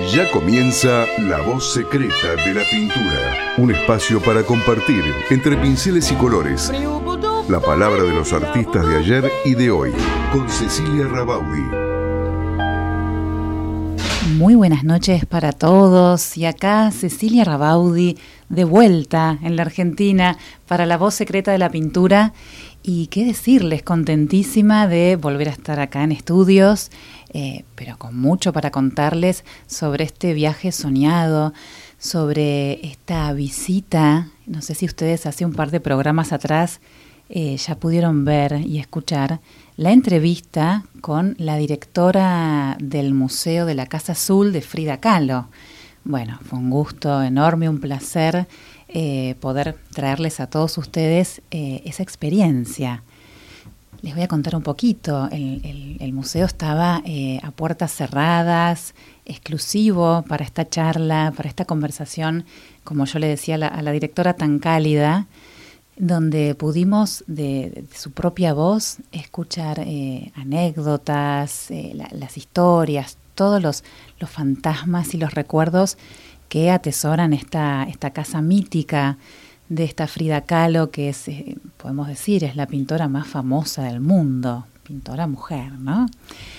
Ya comienza La Voz Secreta de la Pintura, un espacio para compartir entre pinceles y colores la palabra de los artistas de ayer y de hoy, con Cecilia Rabaudi. Muy buenas noches para todos, y acá Cecilia Rabaudi de vuelta en la Argentina para La Voz Secreta de la Pintura. Y qué decirles, contentísima de volver a estar acá en estudios, pero con mucho para contarles sobre este viaje soñado, sobre esta visita. No sé si ustedes hace un par de programas atrás ya pudieron ver y escuchar la entrevista con la directora del Museo de la Casa Azul de Frida Kahlo. Bueno, fue un gusto enorme, un placer poder traerles a todos ustedes esa experiencia. Les voy a contar un poquito. El museo estaba a puertas cerradas, exclusivo para esta charla, para esta conversación, como yo le decía a la directora, tan cálida, donde pudimos de su propia voz escuchar anécdotas, las historias, todos los fantasmas y los recuerdos que atesoran esta casa mítica de esta Frida Kahlo, que es, podemos decir, es la pintora más famosa del mundo, pintora mujer, ¿no?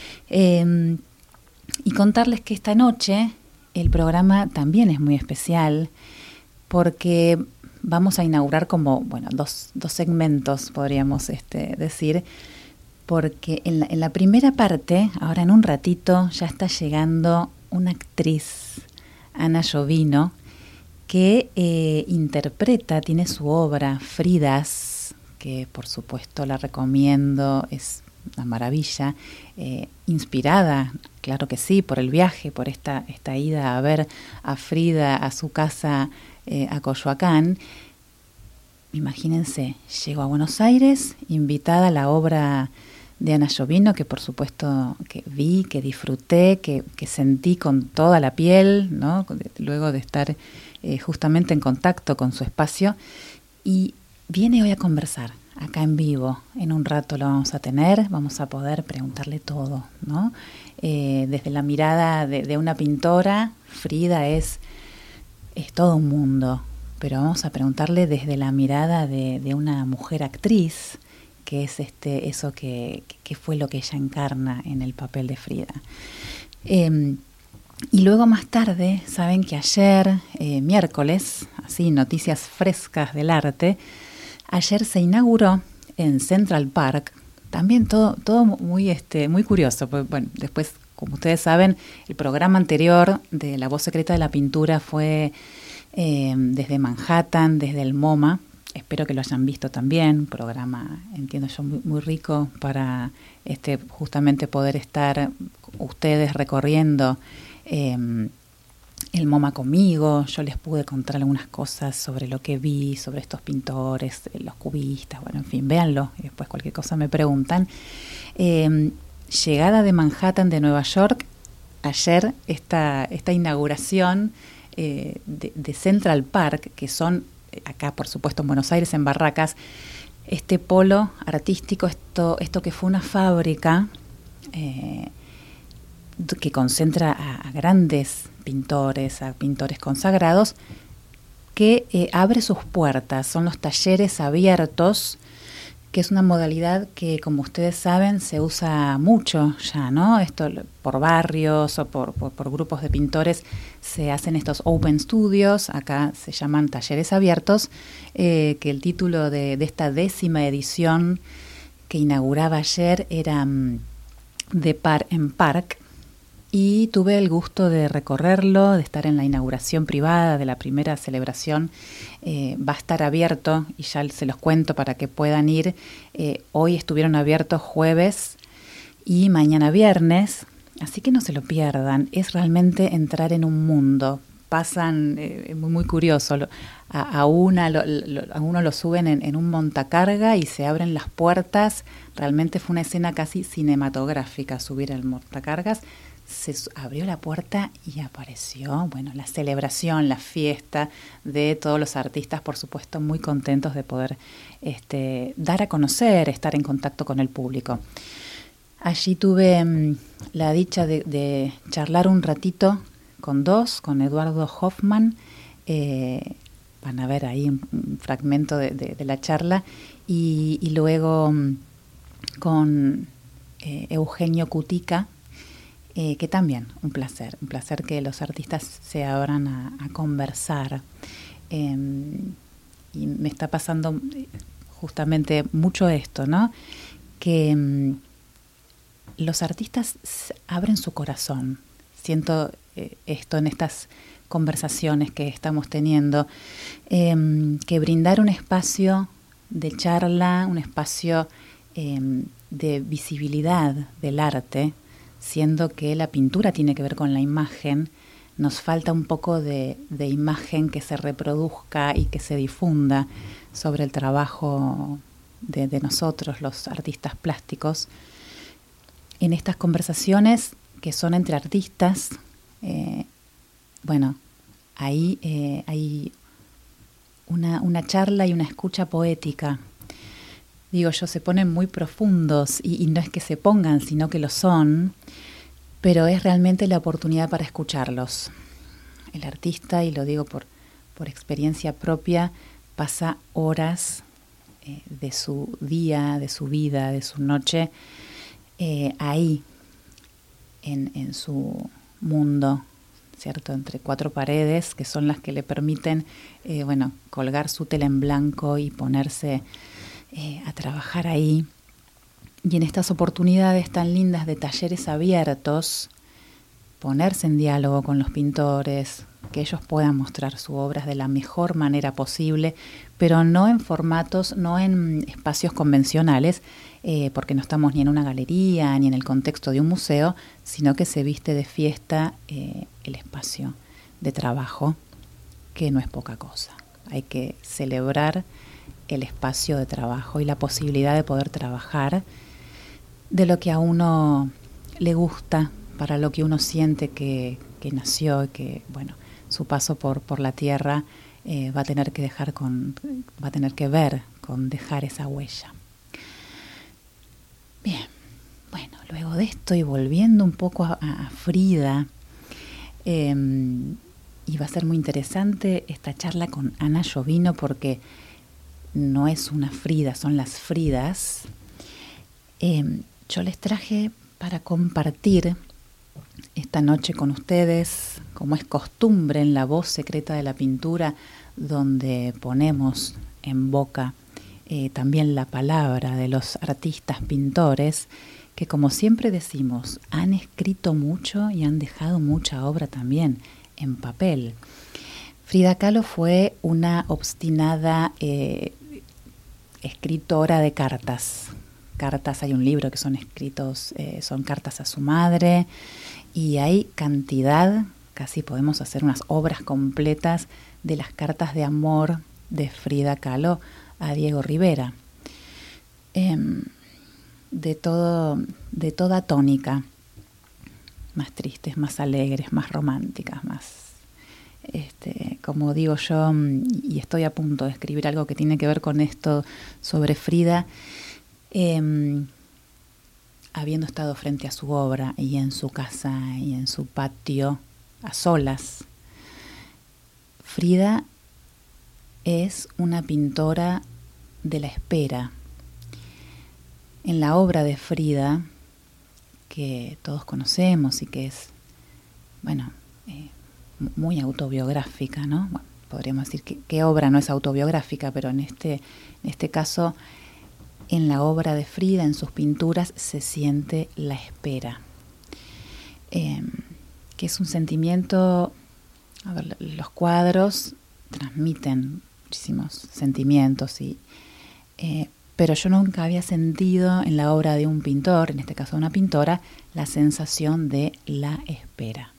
Y contarles que esta noche el programa también es muy especial, porque vamos a inaugurar como, bueno, dos segmentos, podríamos decir, porque en la primera parte, ahora en un ratito, ya está llegando una actriz, Ana Llovino, que interpreta, tiene su obra Fridas, que por supuesto la recomiendo, es una maravilla, inspirada, claro que sí, por el viaje, por esta ida a ver a Frida a su casa a Coyoacán. Imagínense, llego a Buenos Aires, invitada a la obra de Ana Llovino, que por supuesto que vi, que disfruté, que sentí con toda la piel, ¿no? Luego de estar justamente en contacto con su espacio, y viene hoy a conversar acá en vivo. En un rato lo vamos a tener, vamos a poder preguntarle todo, ¿no? Desde la mirada de una pintora, Frida es todo un mundo, pero vamos a preguntarle desde la mirada de una mujer actriz, que es eso que fue lo que ella encarna en el papel de Frida. Y luego más tarde, saben que ayer, miércoles, así, noticias frescas del arte, ayer se inauguró en Central Park, también todo muy curioso, porque, bueno, después, como ustedes saben, el programa anterior de La Voz Secreta de la Pintura fue desde Manhattan, desde el MoMA. Espero que lo hayan visto también, un programa, entiendo yo, muy, muy rico para justamente poder estar ustedes recorriendo el MoMA conmigo. Yo les pude contar algunas cosas sobre lo que vi, sobre estos pintores, los cubistas, bueno, en fin, véanlo y después cualquier cosa me preguntan. Llegada de Manhattan, de Nueva York, ayer esta inauguración de Central Park, que son acá, por supuesto, en Buenos Aires, en Barracas, este polo artístico, esto que fue una fábrica que concentra a grandes pintores, a pintores consagrados, que abre sus puertas. Son los talleres abiertos, que es una modalidad que, como ustedes saben, se usa mucho ya, ¿no? Esto por barrios o por grupos de pintores se hacen estos open studios, acá se llaman talleres abiertos, que el título de esta 10ª edición que inauguraba ayer era de Par en Park, y tuve el gusto de recorrerlo, de estar en la inauguración privada de la primera celebración. Va a estar abierto, y ya se los cuento para que puedan ir. Hoy estuvieron abiertos jueves y mañana viernes, así que no se lo pierdan. Es realmente entrar en un mundo. Pasan, muy, muy curioso, a uno lo suben en un montacarga y se abren las puertas. Realmente fue una escena casi cinematográfica subir al montacargas. Se abrió la puerta y apareció, bueno, la celebración, la fiesta de todos los artistas, por supuesto, muy contentos de poder dar a conocer, estar en contacto con el público. Allí tuve la dicha de charlar un ratito con Eduardo Hoffman. Van a ver ahí un fragmento de la charla, y luego con Eugenio Cutica, que también un placer que los artistas se abran a conversar. Y me está pasando justamente mucho esto, ¿no? Que los artistas abren su corazón. Siento esto en estas conversaciones que estamos teniendo, que brindar un espacio de charla, un espacio de visibilidad del arte, siendo que la pintura tiene que ver con la imagen. Nos falta un poco de imagen que se reproduzca y que se difunda sobre el trabajo de nosotros, los artistas plásticos. En estas conversaciones que son entre artistas, ahí hay una charla y una escucha poética. Digo yo, se ponen muy profundos y no es que se pongan, sino que lo son, pero es realmente la oportunidad para escucharlos. El artista, y lo digo por experiencia propia, pasa horas de su día, de su vida, de su noche, ahí, en su mundo, ¿cierto? Entre cuatro paredes, que son las que le permiten, colgar su tela en blanco y ponerse a trabajar ahí. Y en estas oportunidades tan lindas de talleres abiertos, ponerse en diálogo con los pintores, que ellos puedan mostrar sus obras de la mejor manera posible, pero no en formatos, no en espacios convencionales, porque no estamos ni en una galería ni en el contexto de un museo, sino que se viste de fiesta el espacio de trabajo, que no es poca cosa. Hay que celebrar el espacio de trabajo y la posibilidad de poder trabajar de lo que a uno le gusta, para lo que uno siente que nació, y que su paso por la tierra va a tener que ver con dejar esa huella. Bien, luego de esto, y volviendo un poco a Frida, y va a ser muy interesante esta charla con Ana Llovino, porque no es una Frida, son las Fridas. Yo les traje para compartir esta noche con ustedes, como es costumbre en La Voz Secreta de la Pintura, donde ponemos en boca también la palabra de los artistas pintores, que, como siempre decimos, han escrito mucho y han dejado mucha obra también en papel. Frida Kahlo fue una obstinada escritora de cartas. Hay un libro que son escritos, son cartas a su madre, y hay cantidad, casi podemos hacer unas obras completas de las cartas de amor de Frida Kahlo a Diego Rivera. De toda tónica, más tristes, más alegres, más románticas, más, como digo yo, y estoy a punto de escribir algo que tiene que ver con esto sobre Frida, habiendo estado frente a su obra y en su casa y en su patio a solas. Frida es una pintora de la espera. En la obra de Frida, que todos conocemos y que es, muy autobiográfica, ¿no? Podríamos decir que qué obra no es autobiográfica, pero en este caso, en la obra de Frida, en sus pinturas, se siente la espera, que es un sentimiento. Los cuadros transmiten muchísimos sentimientos, pero yo nunca había sentido en la obra de un pintor, en este caso de una pintora, la sensación de la espera.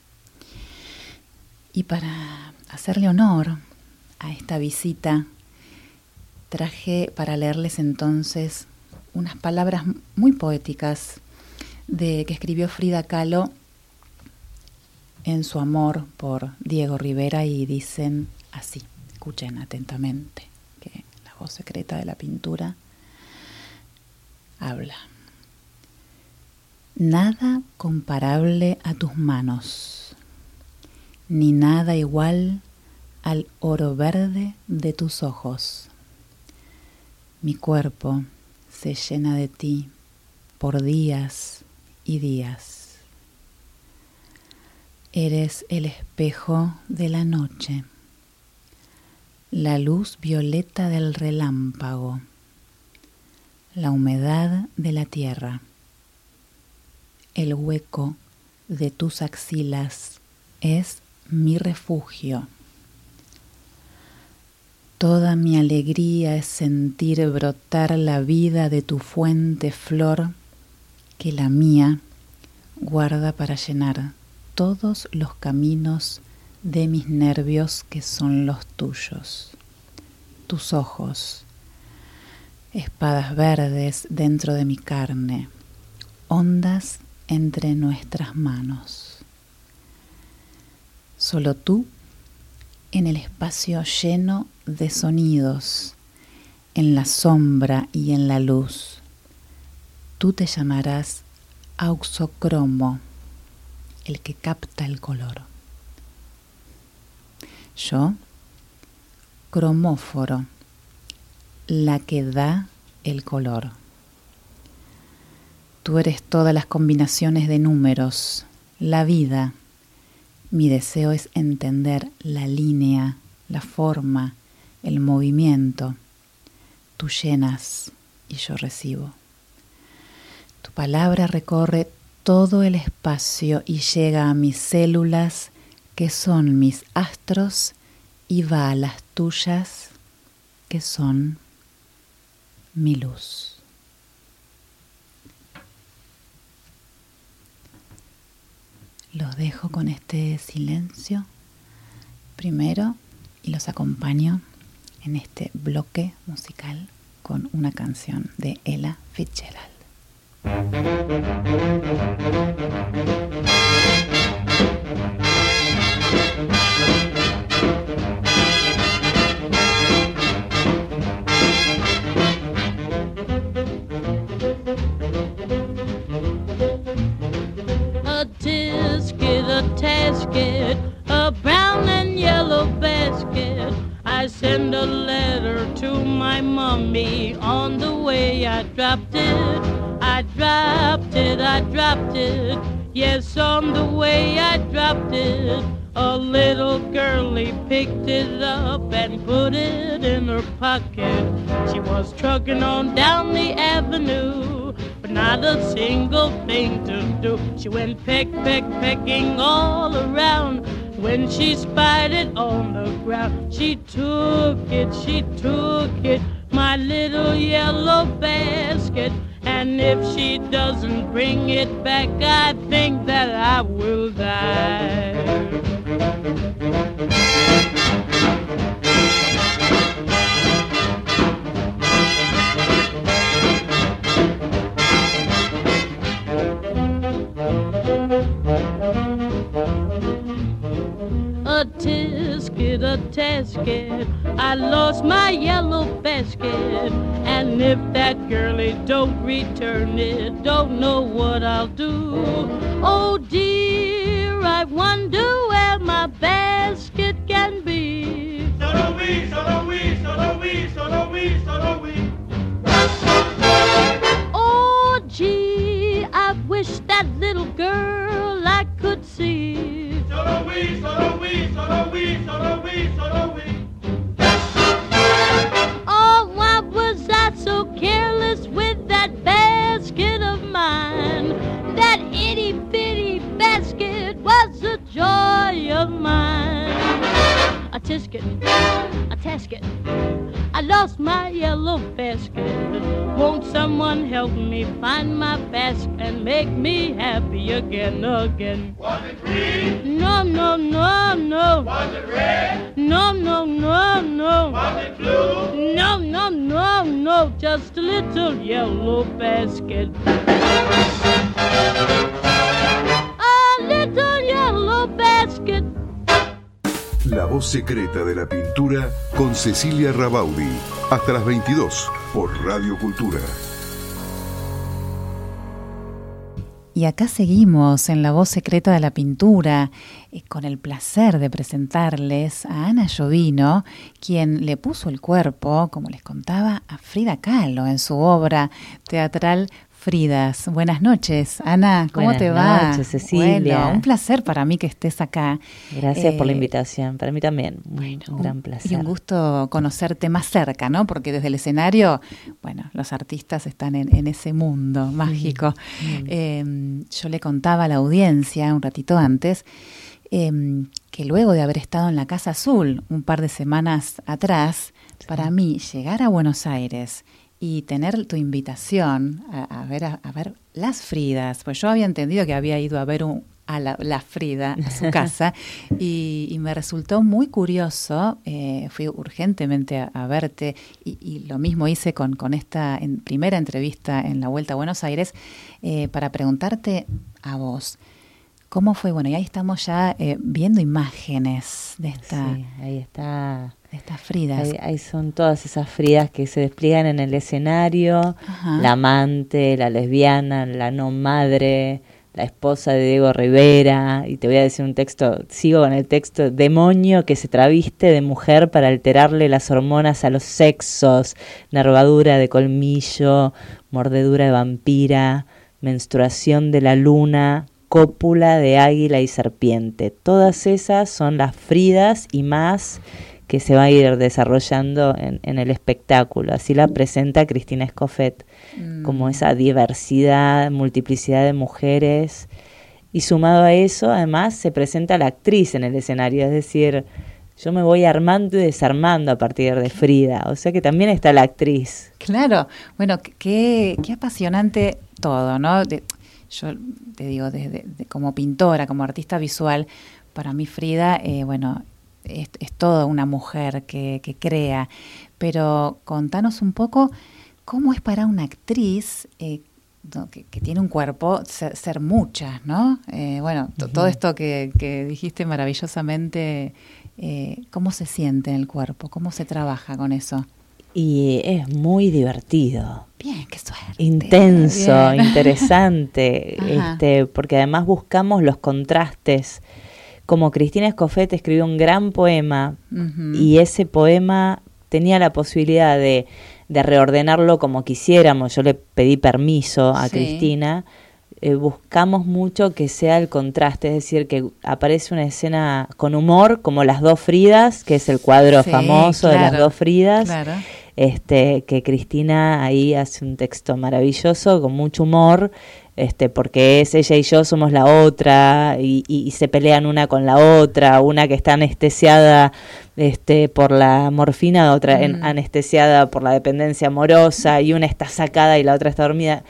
Y para hacerle honor a esta visita, traje para leerles entonces unas palabras muy poéticas que escribió Frida Kahlo en su amor por Diego Rivera, y dicen así. Escuchen atentamente, que La Voz Secreta de la Pintura habla. Nada comparable a tus manos, ni nada igual al oro verde de tus ojos. Mi cuerpo se llena de ti por días y días. Eres el espejo de la noche, la luz violeta del relámpago, la humedad de la tierra. El hueco de tus axilas es mi refugio. Toda mi alegría es sentir brotar la vida de tu fuente flor, que la mía guarda para llenar todos los caminos de mis nervios que son los tuyos. Tus ojos, espadas verdes dentro de mi carne, ondas entre nuestras manos. Solo tú en el espacio lleno de sonidos, en la sombra y en la luz. Tú te llamarás auxocromo, el que capta el color. Yo, cromóforo, la que da el color. Tú eres todas las combinaciones de números, la vida. Mi deseo es entender la línea, la forma, el movimiento. Tú llenas y yo recibo. Tu palabra recorre todo el espacio y llega a mis células, que son mis astros, y va a las tuyas, que son mi luz. Los dejo con este silencio primero y los acompaño en este bloque musical con una canción de Ella Fitzgerald. A tasket, a brown and yellow basket. I send a letter to my mommy. On the way I dropped it, I dropped it, I dropped it. Yes, on the way I dropped it. A little girlie picked it up and put it in her pocket. She was trucking on down the avenue, but not a single thing to do. She went peck, peck, pecking all around. When she spied it on the ground, she took it, my little yellow basket. And if she doesn't bring it back, I think that I will die. A tasket, I lost my yellow basket. And if that girlie don't return it, don't know what I'll do. Oh dear, I wonder where my basket can be. Solo we, solo we, solo we, solo we, solo we. Oh gee, I wish that little girl I could see. Solo we, solo we, solo we, solo we, solo we. Oh, why was I so careless with that basket of mine? That itty bitty basket was the joy of mine. A tisket, a tasket, I lost my yellow basket. Won't someone help me find my basket and make me happy again, again? Was it green? No, no, no, no. Was it red? No, no, no, no. Was it blue? No, no, no, no. Just a little yellow basket. A little yellow basket. La voz secreta de la pintura con Cecilia Rabaudi. Hasta las 22 por Radio Cultura. Y acá seguimos en La Voz Secreta de la Pintura, con el placer de presentarles a Ana Llovino, quien le puso el cuerpo, como les contaba, a Frida Kahlo en su obra teatral Fridas. Buenas noches, Ana, ¿cómo te va? Buenas noches, Cecilia. Bueno, un placer para mí que estés acá. Gracias por la invitación, para mí también, un gran placer. Y un gusto conocerte más cerca, ¿no? Porque desde el escenario, bueno, los artistas están en ese mundo mágico. Yo le contaba a la audiencia un ratito antes que luego de haber estado en la Casa Azul un par de semanas atrás, para mí llegar a Buenos Aires y tener tu invitación a ver las Fridas, pues yo había entendido que había ido a ver a la Frida a su casa y me resultó muy curioso, fui urgentemente a verte y lo mismo hice con esta primera entrevista en la Vuelta a Buenos Aires para preguntarte a vos. ¿Cómo fue? Bueno, y ahí estamos ya viendo imágenes de esta... Sí, ahí está. De estas Fridas. Ahí son todas esas Fridas que se despliegan en el escenario. Ajá. La amante, la lesbiana, la no madre, la esposa de Diego Rivera. Y te voy a decir un texto, sigo con el texto: demonio que se traviste de mujer para alterarle las hormonas a los sexos, nervadura de colmillo, mordedura de vampira, menstruación de la luna, cópula de águila y serpiente. Todas esas son las Fridas y más que se va a ir desarrollando en el espectáculo. Así la presenta Cristina Escofet, como esa diversidad, multiplicidad de mujeres. Y sumado a eso, además, se presenta la actriz en el escenario. Es decir, yo me voy armando y desarmando a partir de Frida. O sea que también está la actriz. Claro. Bueno, qué apasionante todo, ¿no? Yo te digo, como pintora, como artista visual, para mí Frida, bueno, es toda una mujer que crea. Pero contanos un poco cómo es para una actriz que tiene un cuerpo ser muchas, ¿no? Bueno, todo esto que dijiste maravillosamente, ¿cómo se siente en el cuerpo? ¿Cómo se trabaja con eso? Y es muy divertido. Bien, qué suerte. Intenso, bien. Interesante, porque además buscamos los contrastes. Como Cristina Escofet escribió un gran poema, y ese poema tenía la posibilidad de reordenarlo como quisiéramos. Yo le pedí permiso a Cristina. Buscamos mucho que sea el contraste, es decir, que aparece una escena con humor, como Las dos Fridas, que es el cuadro famoso de Las dos Fridas. Claro. Que Cristina ahí hace un texto maravilloso, con mucho humor, porque es ella y yo somos la otra, y se pelean una con la otra, una que está anestesiada por la morfina, otra anestesiada por la dependencia amorosa, y una está sacada y la otra está dormida.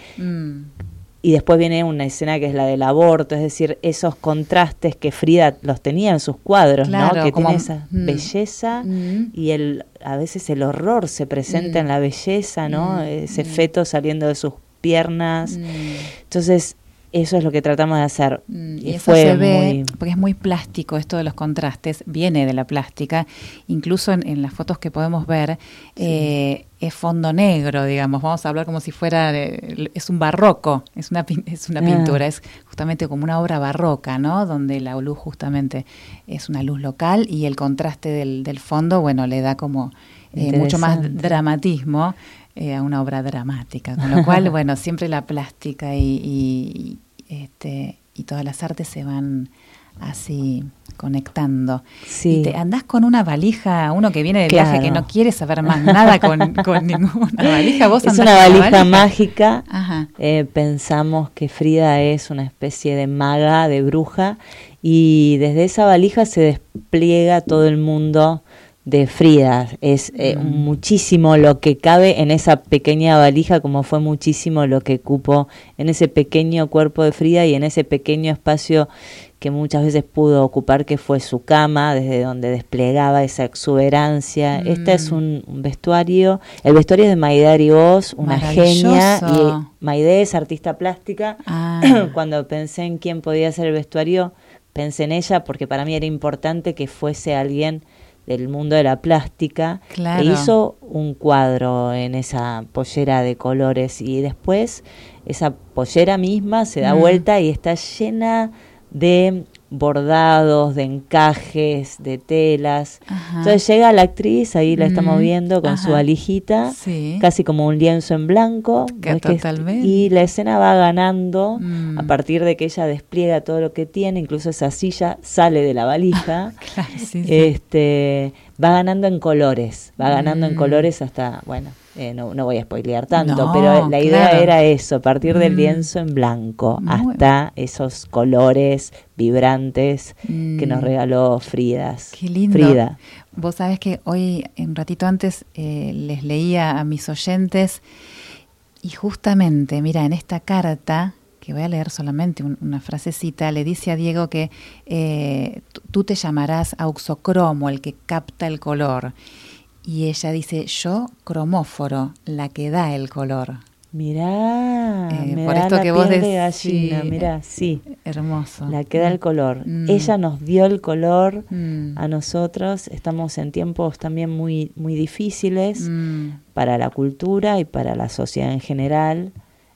Y después viene una escena que es la del aborto, es decir, esos contrastes que Frida los tenía en sus cuadros, claro, ¿no? Que tiene esa belleza y a veces el horror se presenta en la belleza, ¿no? Ese feto saliendo de sus piernas. Entonces, eso es lo que tratamos de hacer. Y eso se ve, porque es muy plástico esto de los contrastes, viene de la plástica, incluso en las fotos que podemos ver, es fondo negro, digamos, vamos a hablar como si fuera, es un barroco, es una pintura, es justamente como una obra barroca, ¿no? Donde la luz justamente es una luz local y el contraste del fondo, bueno, le da como mucho más dramatismo a una obra dramática, con lo cual, bueno, siempre la plástica y todas las artes se van así conectando. Sí. Y te andás con una valija, uno que viene de viaje que no quiere saber más nada con ninguna valija. ¿Vos es una valija mágica. Pensamos que Frida es una especie de maga, de bruja, y desde esa valija se despliega todo el mundo de Frida. Es muchísimo lo que cabe en esa pequeña valija, como fue muchísimo lo que cupo en ese pequeño cuerpo de Frida y en ese pequeño espacio que muchas veces pudo ocupar, que fue su cama, desde donde desplegaba esa exuberancia. Este es un vestuario, el vestuario es de Maide Arigós, una genia, y Maide es artista plástica. Cuando pensé en quién podía hacer el vestuario, pensé en ella, porque para mí era importante que fuese alguien del mundo de la plástica, claro. E hizo un cuadro en esa pollera de colores, y después esa pollera misma se da vuelta y está llena de bordados, de encajes, de telas. Ajá. Entonces llega la actriz, ahí la estamos viendo con su valijita, sí. casi como un lienzo en blanco, totalmente. y la escena va ganando a partir de que ella despliega todo lo que tiene, incluso esa silla sale de la valija. Claro, sí. Va ganando en colores, hasta, bueno, no voy a spoilear tanto, pero la idea era eso, a partir del lienzo en blanco hasta esos colores vibrantes que nos regaló Frida. Qué lindo. Vos sabés que hoy, un ratito antes, les leía a mis oyentes, y justamente, mira, en esta carta, que voy a leer solamente una frasecita, le dice a Diego que tú te llamarás auxocromo, el que capta el color. Y ella dice, yo cromóforo, la que da el color. Mirá, por esto que vos decís, sí, mirá, sí. Hermoso. La que da el color. Ella nos dio el color a nosotros. Estamos en tiempos también muy, muy difíciles para la cultura y para la sociedad en general.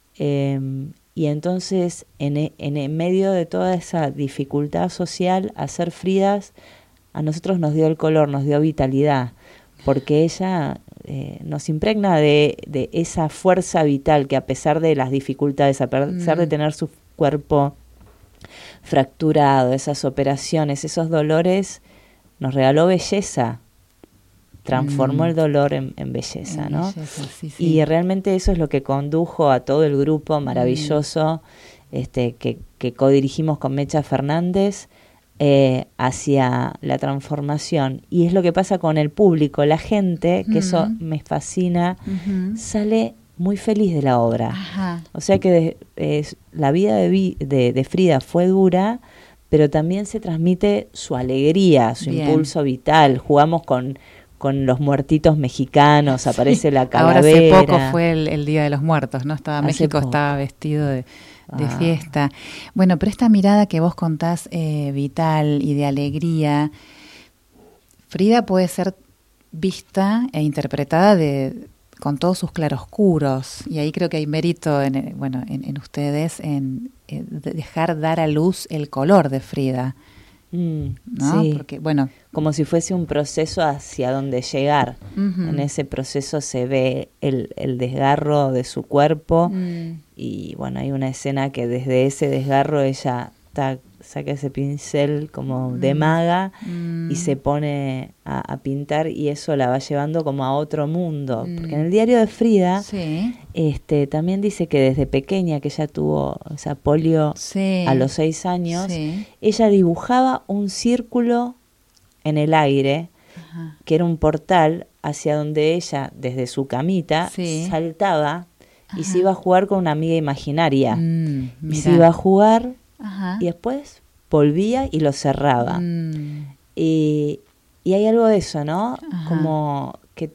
Y entonces, en medio de toda esa dificultad social, hacer Fridas a nosotros nos dio el color, nos dio vitalidad, porque ella nos impregna de esa fuerza vital que, a pesar de las dificultades, a pesar de tener su cuerpo fracturado, esas operaciones, esos dolores, nos regaló belleza. Transformó el dolor en belleza, ¿no? Belleza, sí. Y realmente eso es lo que condujo a todo el grupo maravilloso que codirigimos con Mecha Fernández hacia la transformación. Y es lo que pasa con el público, la gente, que eso me fascina, sale muy feliz de la obra. Ajá. O sea que la vida de Frida fue dura, pero también se transmite su alegría, su impulso vital. Jugamos con los muertitos mexicanos, aparece la calavera. Ahora hace poco fue el Día de los Muertos, ¿no? México estaba vestido de fiesta. Bueno, pero esta mirada que vos contás vital y de alegría, Frida puede ser vista e interpretada con todos sus claroscuros, y ahí creo que hay mérito en ustedes en dejar dar a luz el color de Frida. ¿No? Sí. Porque, bueno, como si fuese un proceso hacia donde llegar. En ese proceso se ve el desgarro de su cuerpo, y bueno, hay una escena que desde ese desgarro ella saca ese pincel como de maga y se pone a pintar, y eso la va llevando como a otro mundo. Porque en el diario de Frida también dice que desde pequeña, que ella tuvo esa polio a los 6 años, ella dibujaba un círculo en el aire, que era un portal hacia donde ella, desde su camita, saltaba y se iba a jugar con una amiga imaginaria. Y se iba a jugar y después volvía y lo cerraba. Y hay algo de eso, ¿no? Como que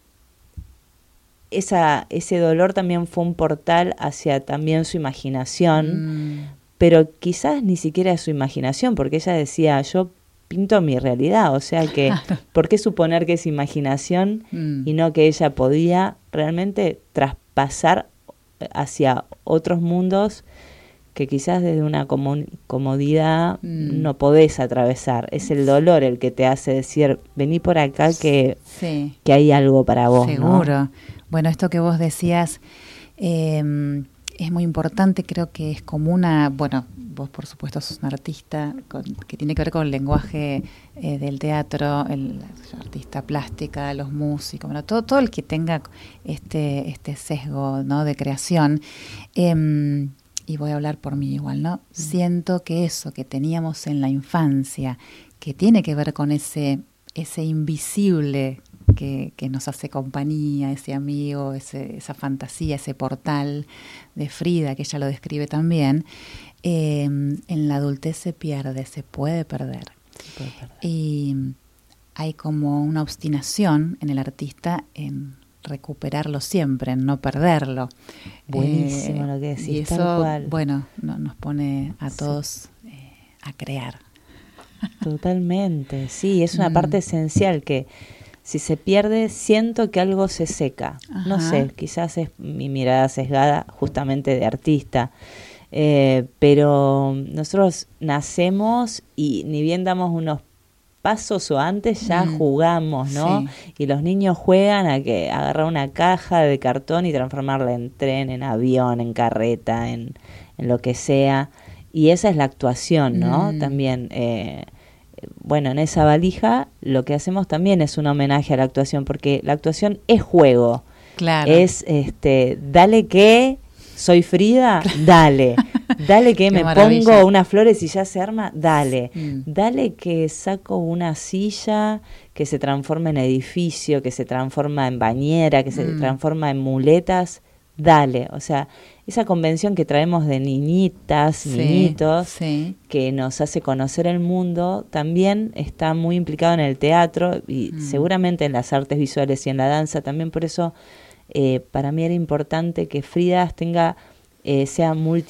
ese dolor también fue un portal hacia también su imaginación, pero quizás ni siquiera su imaginación, porque ella decía, yo pinto mi realidad, o sea que, ¿por qué suponer que es imaginación y no que ella podía realmente traspasar hacia otros mundos que quizás desde una comodidad no podés atravesar? Es el dolor el que te hace decir, vení por acá que hay algo para vos. Seguro. ¿No? Bueno, esto que vos decías es muy importante, creo que es como bueno, vos por supuesto sos un artista que tiene que ver con el lenguaje del teatro, el artista plástica, los músicos, bueno, todo el que tenga este sesgo, ¿no?, de creación. Y voy a hablar por mí igual, ¿no? Siento que eso que teníamos en la infancia, que tiene que ver con ese invisible que nos hace compañía, ese amigo, esa fantasía, ese portal de Frida, que ella lo describe también, en la adultez se pierde, se puede perder. Y hay como una obstinación en el artista en recuperarlo siempre, en no perderlo. Buenísimo lo que decís, y eso, tal cual. bueno, nos pone a todos a crear. Totalmente, sí, es una parte esencial que si se pierde, siento que algo se seca. Ajá. No sé, quizás es mi mirada sesgada justamente de artista, pero nosotros nacemos y ni bien damos unos pasos o antes ya jugamos, ¿no? Sí. Y los niños juegan a que agarrar una caja de cartón y transformarla en tren, en avión, en carreta, en lo que sea. Y esa es la actuación, ¿no? También, bueno, en esa valija lo que hacemos también es un homenaje a la actuación, porque la actuación es juego. Claro. Es, dale que soy Frida, dale. Dale que me pongo unas flores y ya se arma, dale. Dale que saco una silla que se transforma en edificio, que se transforma en bañera, que se transforma en muletas, dale. O sea, esa convención que traemos de niñitas, niñitos, que nos hace conocer el mundo, también está muy implicado en el teatro y seguramente en las artes visuales y en la danza. También por eso para mí era importante que Frida tenga... sea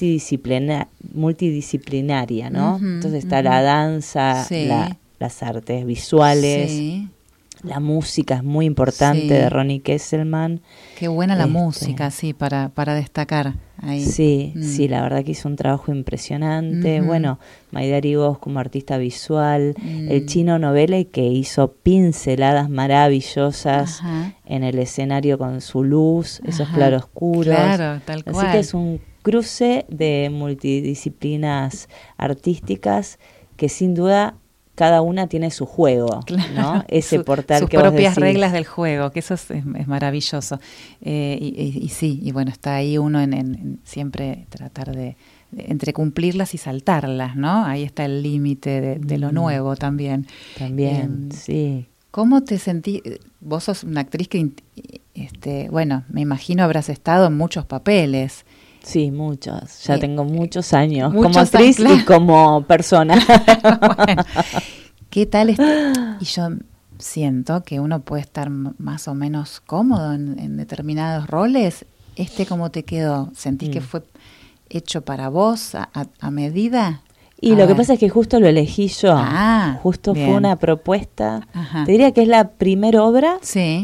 multidisciplinaria, ¿no? Entonces está la danza, las artes visuales, la música es muy importante de Ronnie Kesselman. Qué buena la música, para destacar ahí. Sí, la verdad que hizo un trabajo impresionante. Bueno, Maidari Vos como artista visual, el Chino Novelli que hizo pinceladas maravillosas en el escenario con su luz, esos claroscuros. Claro, tal cual. Así que es un cruce de multidisciplinas artísticas que sin duda cada una tiene su juego, ¿no? Ese portal sus que vos propias decís. reglas del juego, que eso es maravilloso. Y sí, y bueno, está ahí uno en siempre tratar de entre cumplirlas y saltarlas, ¿no? Ahí está el límite de lo nuevo también. También, sí. ¿Cómo te sentís? Vos sos una actriz que, bueno, me imagino habrás estado en muchos papeles. Sí, muchos. Ya tengo muchos años muchos como actriz y como persona. Bueno, ¿qué tal? Y yo siento que uno puede estar más o menos cómodo en determinados roles. ¿Cómo te quedó? ¿Sentís que fue hecho para vos a medida? Y lo que pasa es que justo lo elegí yo. Justo bien. Fue una propuesta. Te diría que es la primera obra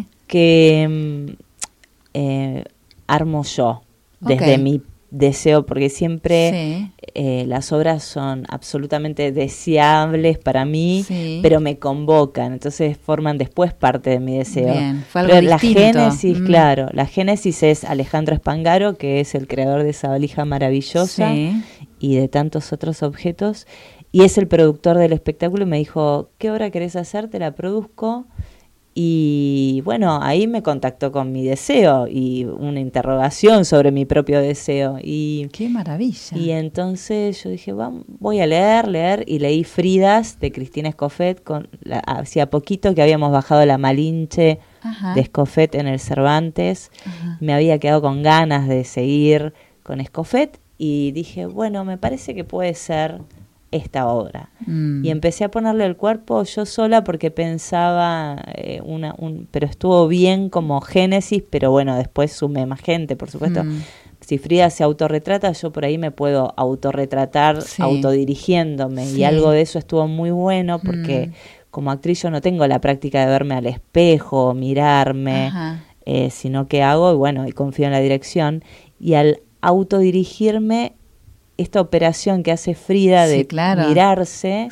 que armo yo desde mi deseo, porque siempre las obras son absolutamente deseables para mí, pero me convocan, entonces forman después parte de mi deseo. Bien, fue algo pero distinto. La génesis, claro, la génesis es Alejandro Spangaro, que es el creador de esa valija maravillosa y de tantos otros objetos, y es el productor del espectáculo, y me dijo, ¿qué obra querés hacer? Te la produzco. Y bueno, ahí me contactó con mi deseo y una interrogación sobre mi propio deseo. Y ¡qué maravilla! Y entonces yo dije, voy a leer, y leí Fridas de Cristina Escofet. Hacía poquito que habíamos bajado la Malinche de Escofet en el Cervantes. Me había quedado con ganas de seguir con Escofet y dije, bueno, me parece que puede ser esta obra. Y empecé a ponerle el cuerpo yo sola porque pensaba pero estuvo bien como génesis, pero bueno, después sumé más gente, por supuesto. Si Frida se autorretrata, yo por ahí me puedo autorretratar autodirigiéndome, y algo de eso estuvo muy bueno porque como actriz yo no tengo la práctica de verme al espejo, mirarme, sino que hago, y confío en la dirección, y al autodirigirme, esta operación que hace Frida de mirarse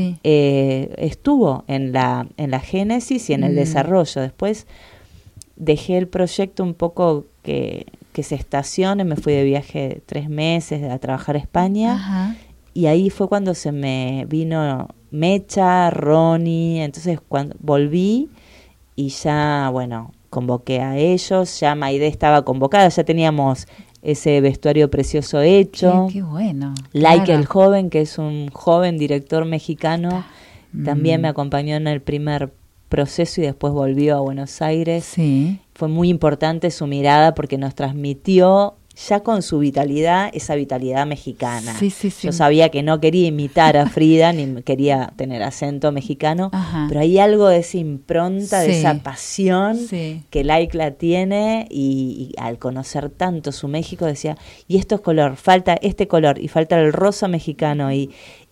estuvo en la génesis y en el desarrollo. Después dejé el proyecto un poco que se estacione, me fui de viaje 3 meses a trabajar a España y ahí fue cuando se me vino Mecha, Ronnie, entonces cuando volví y ya, convoqué a ellos, ya Maide estaba convocada, ya teníamos ese vestuario precioso hecho. Qué bueno. Like el Joven, que es un joven director mexicano, también me acompañó en el primer proceso y después volvió a Buenos Aires. Fue muy importante su mirada porque nos transmitió ya con su vitalidad, esa vitalidad mexicana. Yo sabía que no quería imitar a Frida, ni quería tener acento mexicano, pero hay algo de esa impronta, de esa pasión que Like la tiene, y al conocer tanto su México decía, y esto es color, falta este color, y falta el rosa mexicano, y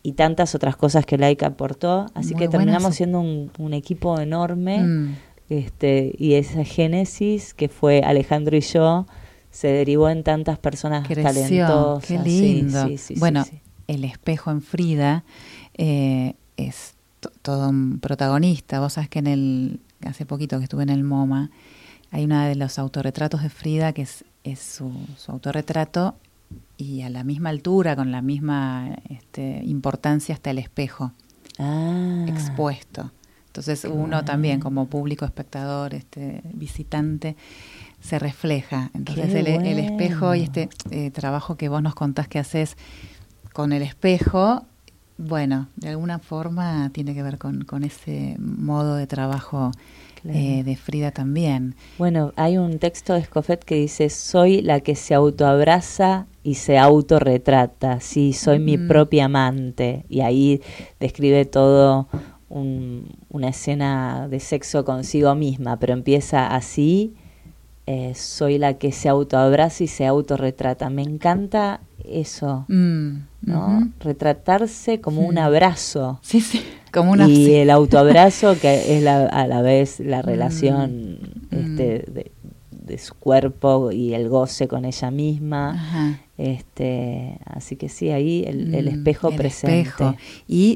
y tantas otras cosas que Laika aportó, así Muy que terminamos buenas. siendo un equipo enorme, y esa génesis que fue Alejandro y yo se derivó en tantas personas Creció, talentosas. qué lindo. Sí, bueno, sí. el espejo en Frida es todo un protagonista. Vos sabés que hace poquito que estuve en el MoMA, hay una de los autorretratos de Frida que es su autorretrato, y a la misma altura, con la misma importancia, está el espejo expuesto. Entonces uno también, como público, espectador, visitante, se refleja. Entonces el espejo y trabajo que vos nos contás que haces con el espejo, bueno, de alguna forma tiene que ver con ese modo de trabajo de Frida también. Bueno, hay un texto de Escofet que dice: soy la que se autoabraza y se autorretrata, sí, soy mi propia amante. Y ahí describe todo una escena de sexo consigo misma, pero empieza así: soy la que se autoabraza y se autorretrata. Me encanta eso, ¿no? Retratarse como un abrazo. Sí, como una... Y el autoabrazo, que es a la vez la relación de su cuerpo y el goce con ella misma. Ajá. Así que sí, ahí el espejo presente. Espejo. Y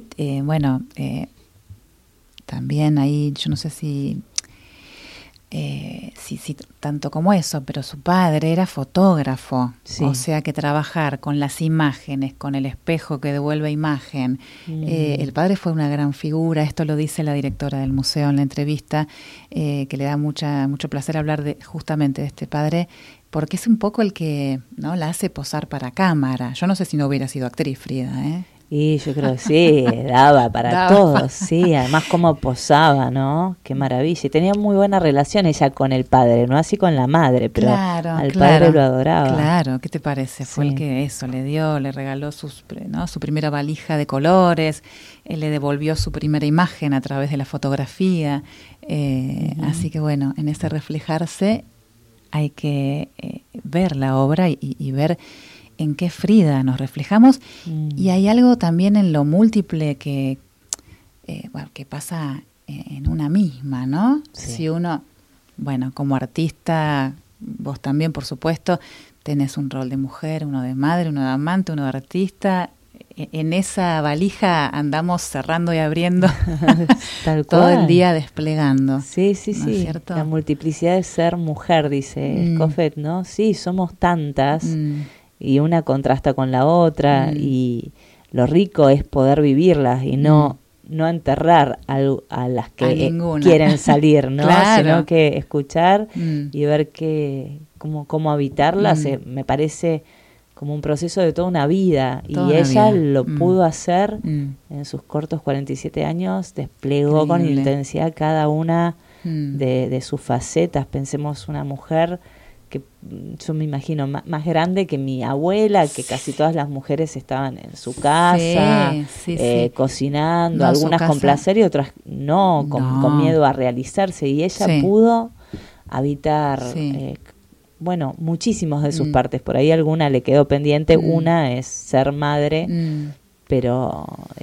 también ahí, yo no sé si tanto como eso, pero su padre era fotógrafo, sí. O sea que trabajar con las imágenes, con el espejo que devuelve imagen, el padre fue una gran figura. Esto lo dice la directora del museo en la entrevista, que le da mucho placer hablar justamente de este padre, porque es un poco el que, ¿no?, la hace posar para cámara. Yo no sé si no hubiera sido actriz, Frida, ¿eh? Y yo creo que sí, daba para todos, sí, además cómo posaba, ¿no? Qué maravilla. Y tenía muy buena relación ella con el padre, no así con la madre, pero al padre lo adoraba. Claro, ¿qué te parece? Fue el que le regaló su primera valija de colores, le devolvió su primera imagen a través de la fotografía, así que bueno, en ese reflejarse hay que ver la obra y ver en qué Frida nos reflejamos, y hay algo también en lo múltiple que pasa en una misma, ¿no? Sí. Si uno, como artista, vos también, por supuesto, tenés un rol de mujer, uno de madre, uno de amante, uno de artista. En esa valija andamos cerrando y abriendo Tal todo cual. el día, desplegando. Sí, ¿No es cierto? La multiplicidad de ser mujer, dice Escofet, ¿no? Sí, somos tantas. Y una contrasta con la otra, y lo rico es poder vivirlas y no enterrar a las que quieren salir, ¿no? Claro. Sino que escuchar y ver cómo habitarlas. Me parece como un proceso de toda una vida, y ella lo pudo hacer en sus cortos 47 años, desplegó con intensidad cada una de sus facetas. Pensemos una mujer que yo me imagino más grande que mi abuela, que casi todas las mujeres estaban en su casa, cocinando, No, algunas con placer y otras con miedo a realizarse, y ella pudo habitar muchísimos de sus partes. Por ahí alguna le quedó pendiente. Una es ser madre, pero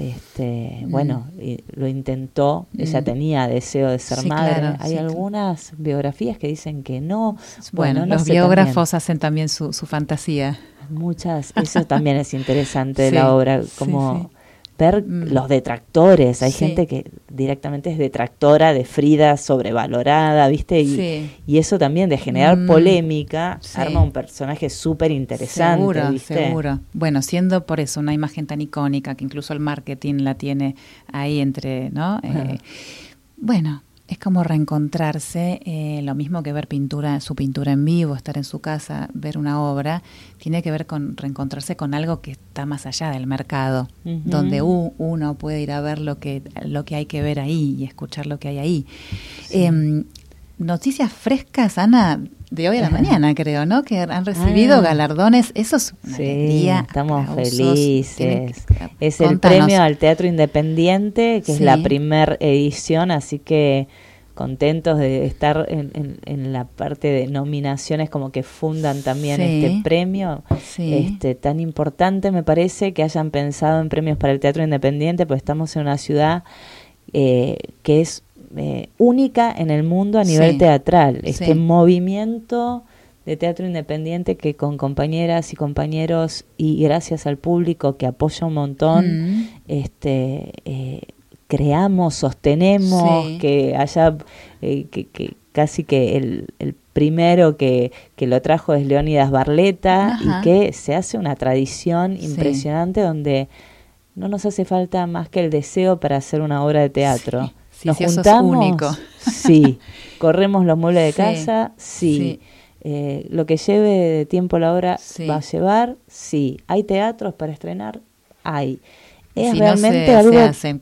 lo intentó. Ella tenía deseo de ser madre. Claro, hay algunas biografías que dicen que no. Bueno, los biógrafos hacen también su fantasía. Muchas, eso también es interesante de la obra, como ver los detractores. Hay gente que directamente es detractora de Frida, sobrevalorada, ¿viste? Y eso también, de generar polémica, arma un personaje súper interesante. Seguro. Bueno, siendo por eso una imagen tan icónica, que incluso el marketing la tiene ahí entre, ¿no? Bueno, es como reencontrarse, lo mismo que ver su pintura en vivo, estar en su casa, ver una obra, tiene que ver con reencontrarse con algo que está más allá del mercado, donde uno puede ir a ver lo que hay que ver ahí y escuchar lo que hay ahí. Noticias frescas, Ana, de hoy a la mañana, creo, ¿no? Que han recibido galardones. Eso es una alegría. Estamos felices. Es el premio al Teatro Independiente, que es la primera edición, así que contentos de estar en la parte de nominaciones, como que fundan también este premio tan importante. Me parece que hayan pensado en premios para el teatro independiente, pues estamos en una ciudad que es única en el mundo a nivel teatral. Este movimiento de teatro independiente que con compañeras y compañeros y gracias al público que apoya un montón, creamos, sostenemos, que haya que casi que el primero que lo trajo es Leónidas Barleta, y que se hace una tradición impresionante donde no nos hace falta más que el deseo para hacer una obra de teatro. Nos juntamos, único. Corremos los muebles de casa, lo que lleve de tiempo la obra va a llevar, hay teatros para estrenar, hay. Es realmente algo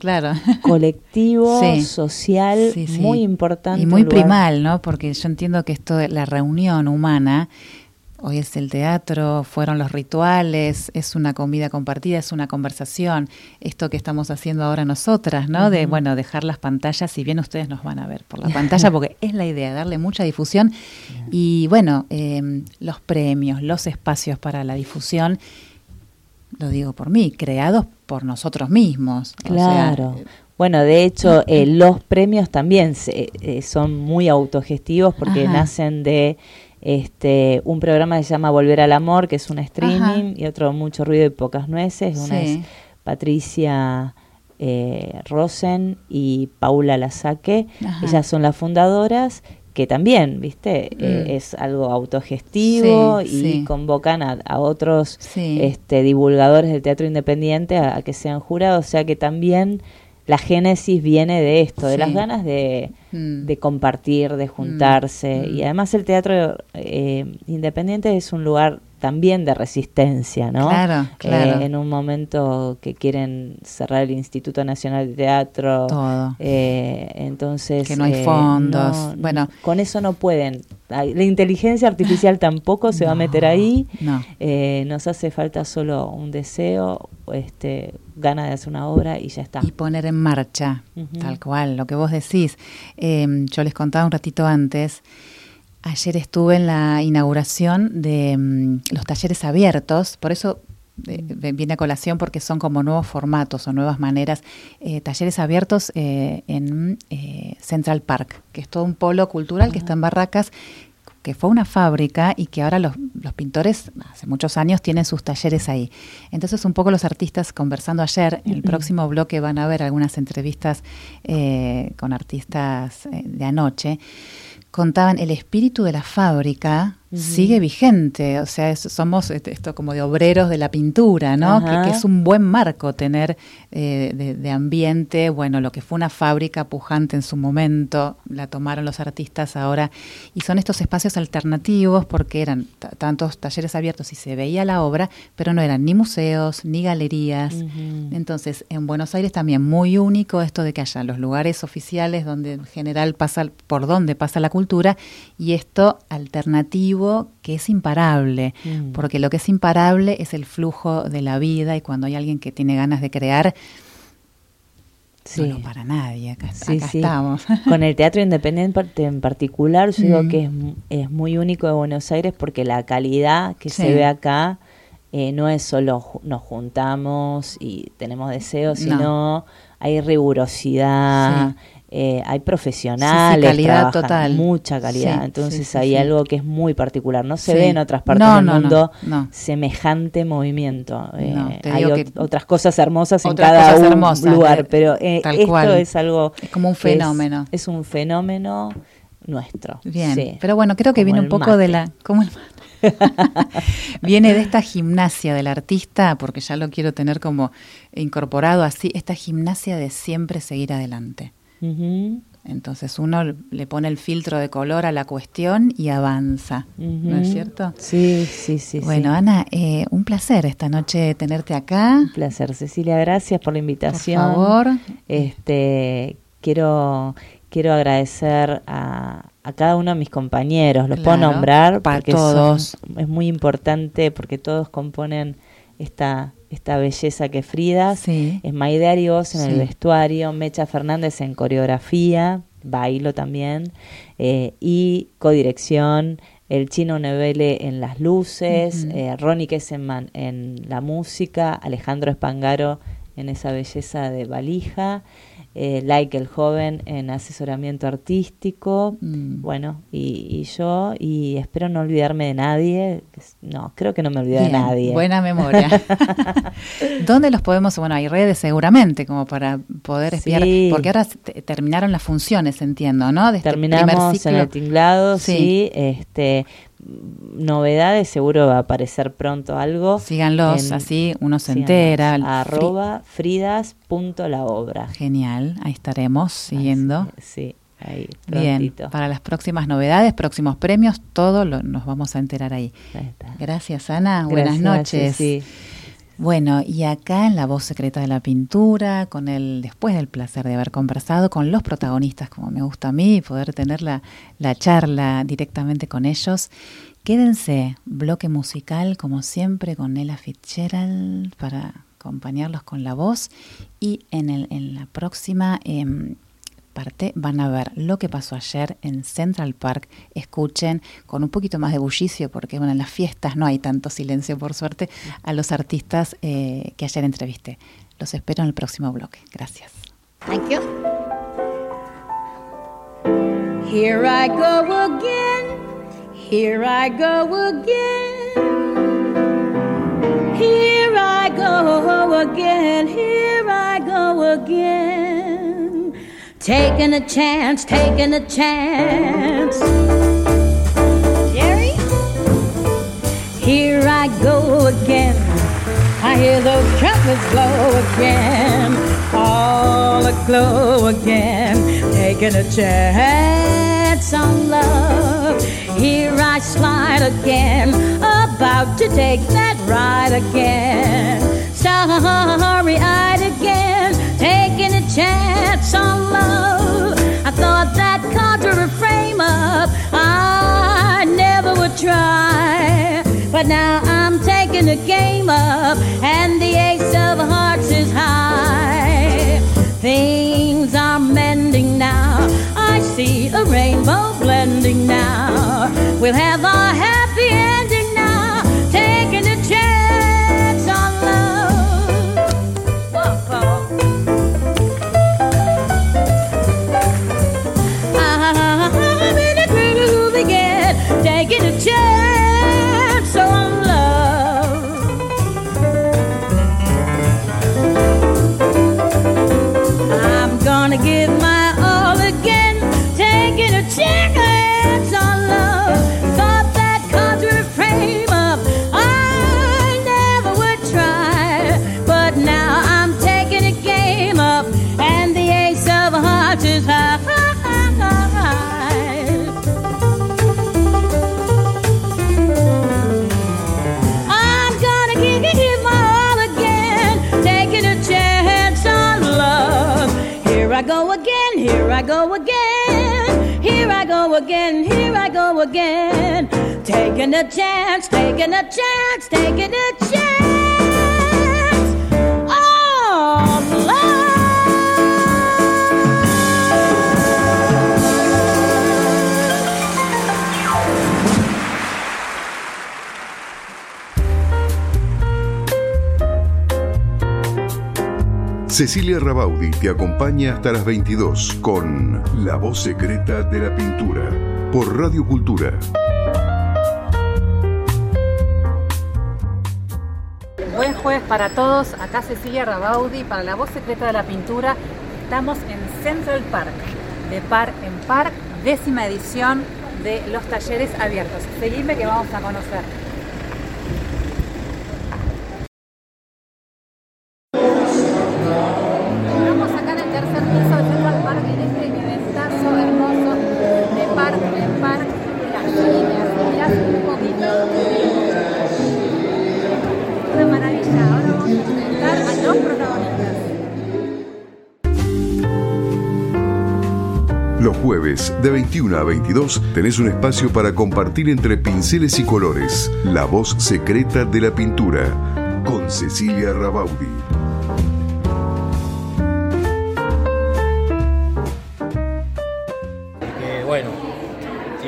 colectivo, social, muy importante. Y muy primal, ¿no? Porque yo entiendo que esto de la reunión humana, hoy es el teatro, fueron los rituales, es una comida compartida, es una conversación. Esto que estamos haciendo ahora nosotras, ¿no? De, dejar las pantallas, si bien ustedes nos van a ver por la pantalla, porque es la idea, darle mucha difusión. Y los premios, los espacios para la difusión, lo digo por mí, creados por nosotros mismos. Claro. Bueno, de hecho, los premios también son muy autogestivos porque nacen de un programa que se llama Volver al Amor, que es un streaming, y otro Mucho Ruido y Pocas Nueces. Una es Patricia Rosen y Paula Lasaque. Ellas son las fundadoras, que también, es algo autogestivo y convocan a otros divulgadores del teatro independiente a que sean jurados, o sea que también la génesis viene de esto, de las ganas de compartir, de juntarse, y además el teatro independiente es un lugar también de resistencia, ¿no? Claro. En un momento que quieren cerrar el Instituto Nacional de Teatro, todo. Entonces que no hay fondos. Bueno, con eso no pueden. La inteligencia artificial tampoco se va a meter ahí. Nos hace falta solo un deseo, ganas de hacer una obra y ya está. Y poner en marcha, tal cual, lo que vos decís. Yo les contaba un ratito antes. Ayer estuve en la inauguración de los talleres abiertos, por eso viene a colación porque son como nuevos formatos o nuevas maneras. Talleres abiertos en Central Park, que es todo un polo cultural que está en Barracas, que fue una fábrica y que ahora los pintores hace muchos años tienen sus talleres ahí. Entonces un poco los artistas conversando ayer, en el próximo bloque van a ver algunas entrevistas con artistas de anoche, contaban el espíritu de la fábrica sigue vigente, o sea, somos esto como de obreros de la pintura, ¿no? Que es un buen marco tener de ambiente, lo que fue una fábrica pujante en su momento, la tomaron los artistas ahora, y son estos espacios alternativos porque eran tantos talleres abiertos y se veía la obra, pero no eran ni museos, ni galerías. Entonces, en Buenos Aires también muy único esto de que haya los lugares oficiales donde en general por donde pasa la cultura, y esto alternativo que es imparable, porque lo que es imparable es el flujo de la vida, y cuando hay alguien que tiene ganas de crear, no lo para nadie, acá estamos. Con el teatro independiente en particular, yo digo que es muy único de Buenos Aires porque la calidad que se ve acá no es solo nos juntamos y tenemos deseos, sino hay rigurosidad, hay profesionales, calidad total, mucha calidad, entonces hay algo que es muy particular, no se ve en otras partes del mundo semejante movimiento. Hay otras cosas hermosas en cada lugar, pero esto es algo, es como un fenómeno, es un fenómeno nuestro. Bien, pero creo que viene un poco de la, como el viene de esta gimnasia del artista, porque ya lo quiero tener como incorporado así, esta gimnasia de siempre seguir adelante. Entonces uno le pone el filtro de color a la cuestión y avanza, ¿no es cierto? Sí. Bueno, Ana, un placer esta noche tenerte acá. Un placer, Cecilia, gracias por la invitación. Por favor. Quiero agradecer a cada uno de mis compañeros, los puedo nombrar porque todos. Es muy importante porque todos componen esta belleza que es Frida, es Maide Arios en el vestuario, Mecha Fernández en coreografía, bailo también, y codirección, el Chino Nevele en las luces, Ronnie Kesselman en la música, Alejandro Espangaro en esa belleza de valija, Like el Joven en asesoramiento artístico, bueno, y yo, y espero no olvidarme de nadie. No, creo que no me olvidé de nadie. Buena memoria. ¿Dónde los podemos? Bueno, hay redes seguramente como para poder espiar, porque ahora terminaron las funciones, entiendo, ¿no? Terminamos en el Tinglado, sí. Novedades, seguro va a aparecer pronto algo. Síganlos, así uno se entera. @fridas.laobra. Genial, ahí estaremos siguiendo. Sí, ahí prontito. Bien, para las próximas novedades, próximos premios, todo nos vamos a enterar ahí. Gracias, Ana. Buenas noches. Sí. Bueno, y acá en La Voz Secreta de la Pintura, después del placer de haber conversado con los protagonistas, como me gusta a mí, poder tener la charla directamente con ellos, quédense, bloque musical, como siempre, con Ella Fitzgerald, para acompañarlos con la voz, y en la próxima parte van a ver lo que pasó ayer en Central Park. Escuchen con un poquito más de bullicio, porque bueno, en las fiestas no hay tanto silencio, por suerte, a los artistas que ayer entrevisté. Los espero en el próximo bloque. Gracias. Thank you. Here I go again. Here I go again. Here I go again. Here I go again. Taking a chance, taking a chance. Jerry? Here I go again. I hear those trumpets blow again. All aglow again. Taking a chance on love. Here I slide again. About to take that ride again. Starry-eyed again. Taking a chance on love. I thought that conjure a frame up I never would try. But now I'm taking the game up, and the ace of hearts is high. Things are mending now. I see a rainbow blending now. We'll have our happy ending now. Taking a chance on love. Whoa. I'm in a groove again. Taking a chance on love. I'm gonna give my all again. Taking a chance on love. Thought that conjure frame up I never would try. But now I'm taking a game up, and the ace of hearts is high. I'm gonna give my all again. Taking a chance on love. Here I go again, here I go again. Here I go again, here I go again. Taking a chance, taking a chance, taking a chance on love. Cecilia Rabaudi te acompaña hasta las 22 con La Voz Secreta de la Pintura por Radio Cultura. Buen jueves para todos. Acá Cecilia Rabaudi para La Voz Secreta de la Pintura. Estamos en Central Park, de par en par, 10ª edición de los talleres abiertos. Seguime que vamos a conocer. Estamos acá en el tercer piso de Central Park, en este eventazo hermoso de par en par. Mirá, mirá un poquito. Una maravilla. Ahora vamos a presentar a los protagonistas. Los jueves de 21 a 22 tenés un espacio para compartir entre pinceles y colores La Voz Secreta de la Pintura con Cecilia Rabaudi.